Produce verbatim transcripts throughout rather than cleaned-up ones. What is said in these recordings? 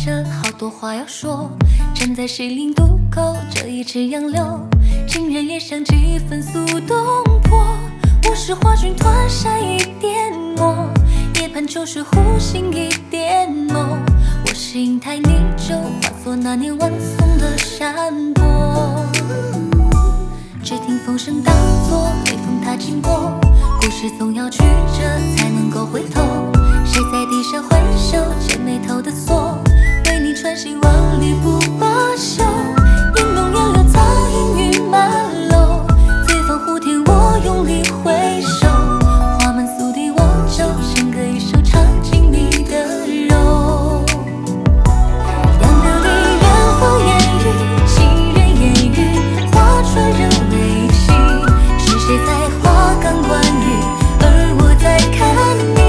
着好多话要说，站在西陵渡口，这一池杨柳，情人也像几分速动魄。我是华蕖团扇一点墨，夜盼秋水忽醒一点梦。我是银台泥鳅，化作那年晚松的山坡。只听风声大作，雷风它经过，故事总要曲折才能够回头。谁在地上挥手牵眉头的锁，为你穿行万里不罢休。烟浓烟柳苍阴雨满楼，醉放湖天我用力挥手。花满素地我舟，笙歌一首唱尽你的柔。杨柳地远方烟雨，情人烟雨，花船人未起。是谁在花岗观雨，而我在看你。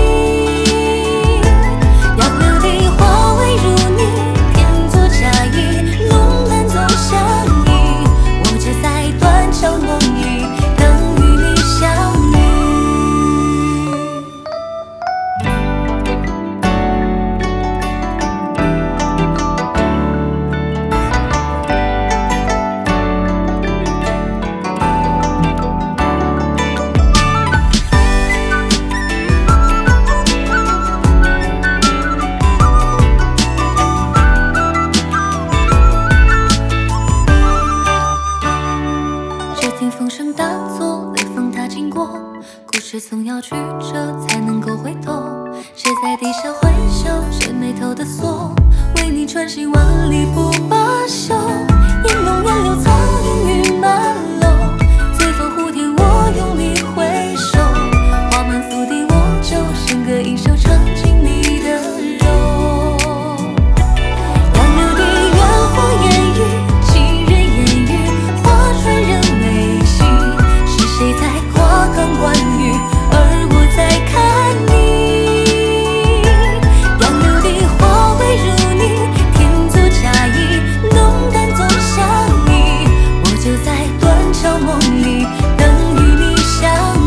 风声大作，雷锋它经过，故事总要曲折才能够回头。谁在地上挥手牵眉头的锁，为你穿行万里不罢休。烟浓烟柳苍阴雨满楼，醉放湖天我用力挥手。花满素地我舟，笙歌一首唱尽你的柔。杨柳地远方烟雨，情人烟雨，花船人未起。是谁在花岗观雨，而我在看你。杨柳地花未如你，天作佳意，浓淡总相宜。我就在断桥梦里等与你相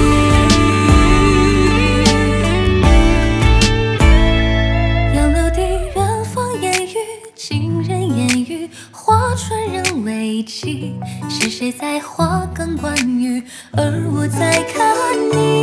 遇。杨柳地远方烟雨，情人烟雨，花船人未起。是谁在花岗观雨，而我在看你。